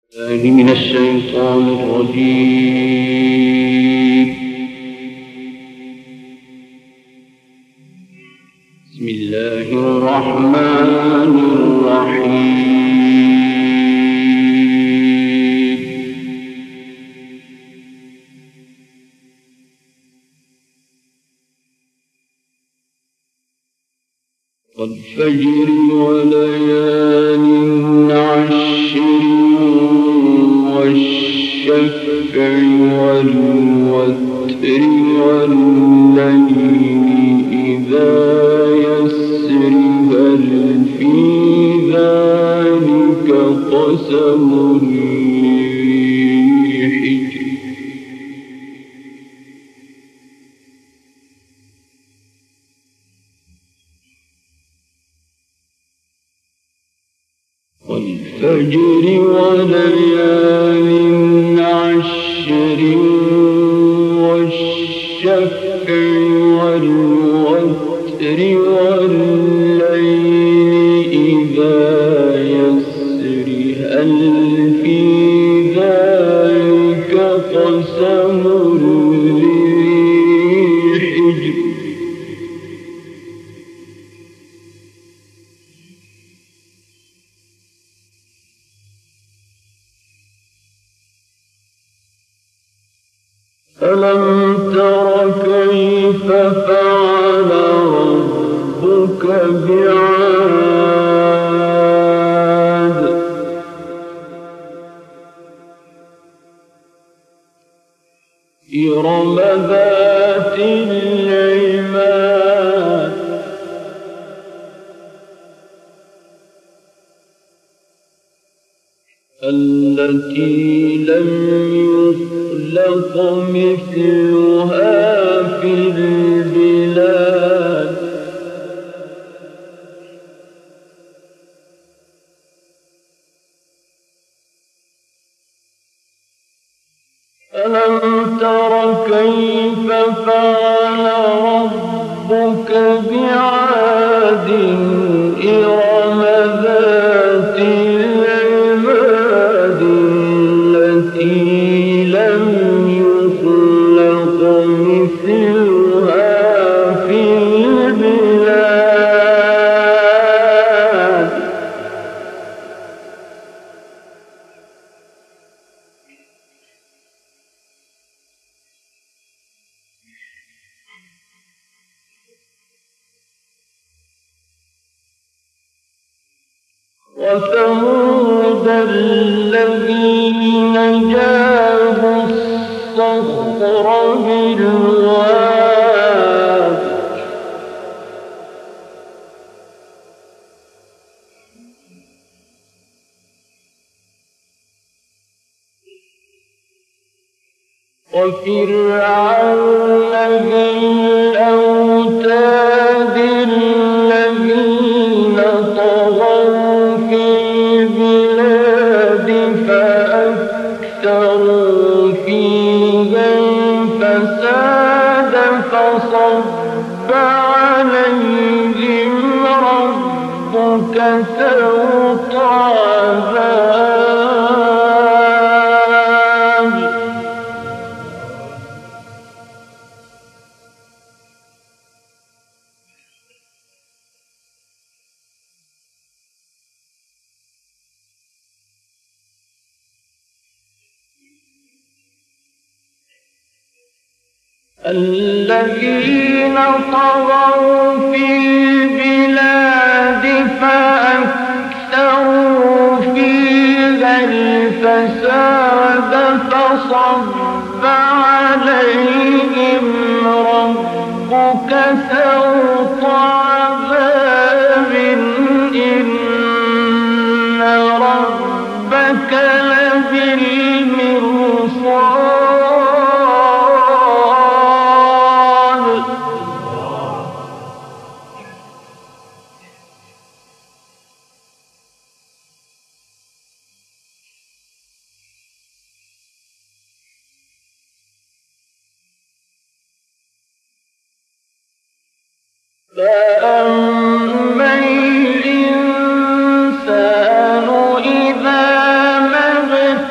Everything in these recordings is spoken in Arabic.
من الشيطان الرجيم. بسم الله الرحمن الرحيم. والفجر وليال عشر والشفع والوتر والليل إذا يسر هل في ذلك قسم لذي حجر والفجر وليال عشر والشفع والوتر والليل إذا يسر هل في ذلك قسم لذي حجر ألم تر كيف فعل ربك بعاد إرم ذات العماد التي لم يخلق مثلها في البلاد ألم تر كيف فعل ربك بعاد إرم ذات العماد التي لم يخلق مثلها في البلاد وثمود الذين جابوا الصخر بالواد وفرعون ذي الأوتاد الذين طغوا في البلاد فأكثروا فيها الفساد فصب عليهم ربك سوط عذاب الذين طغوا في البلاد فأكثروا فيها الفساد فصب عليهم ربك سوط عذاب إن ربك لبالمرصاد فأما الإنسان إذا ما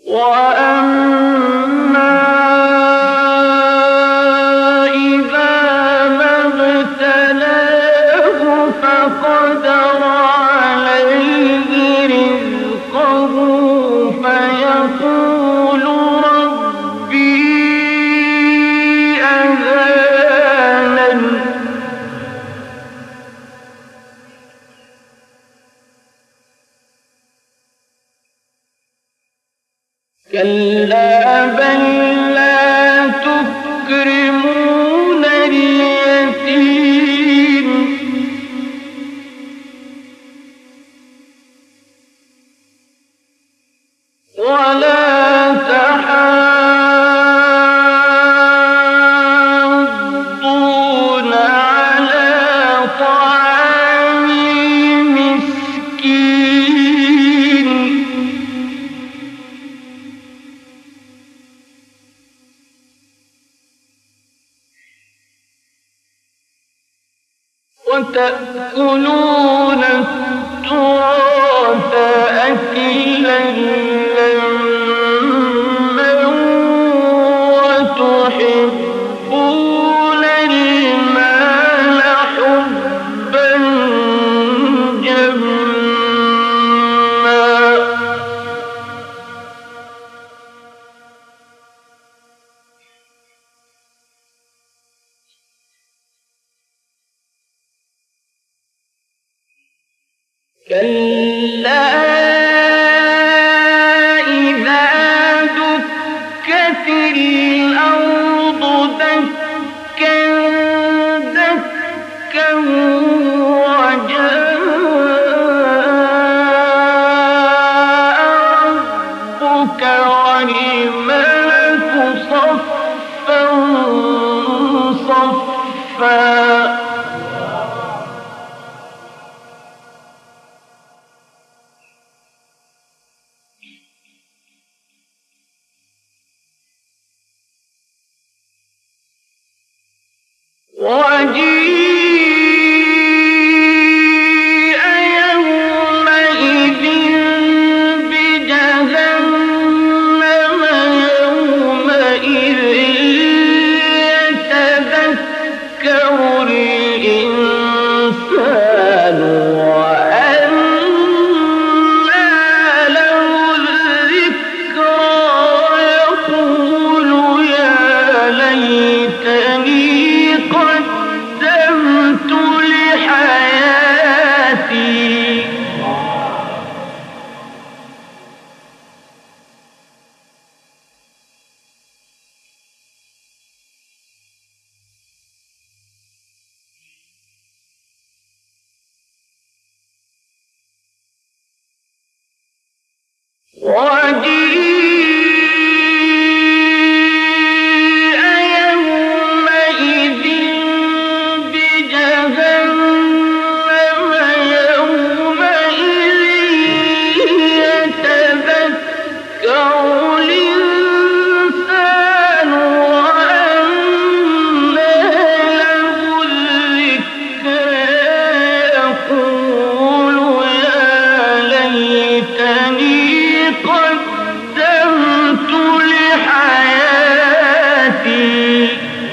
وأما إذا ما ابتلاه فقدر عليه رزقه فيقول ربي أهانن كلا بل لا تكرمون اليتيم ولا تحاضون على طعام المسكين وتأكلون التراث أكلا لما وتحبون المال حبا جما كلا إذا دكت الأرض دكا دكا وجاء ربك والملك صفا صفا وجيء يومئذ بجهنم يومئذ يتذكر الإنسان وأنى له الذكرى يقول يا ليتني قدمت لحياتي وجيء يومئذ بجهنم يومئذ يتذكر الإنسان وأنى له الذكرى يقول يا ليتني قدمت لحياتي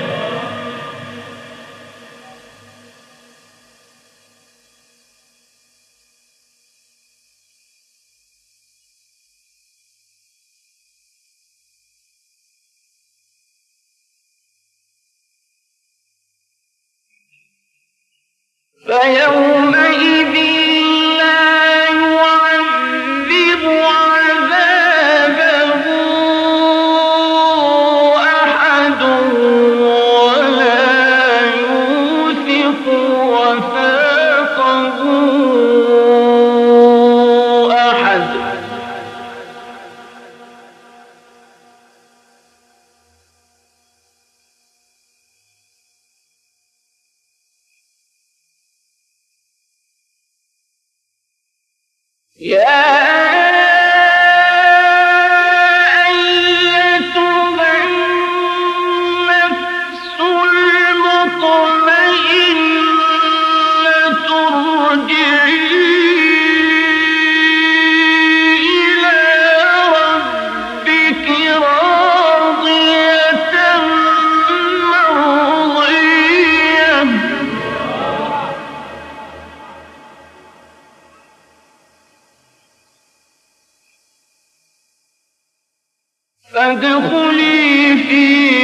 فيومئذ لا يعذب عذابه أحد ولا يوثق وثاقه أحد يا أيتها النفس المطمئنة ارجعي إلى ربك فادخلي في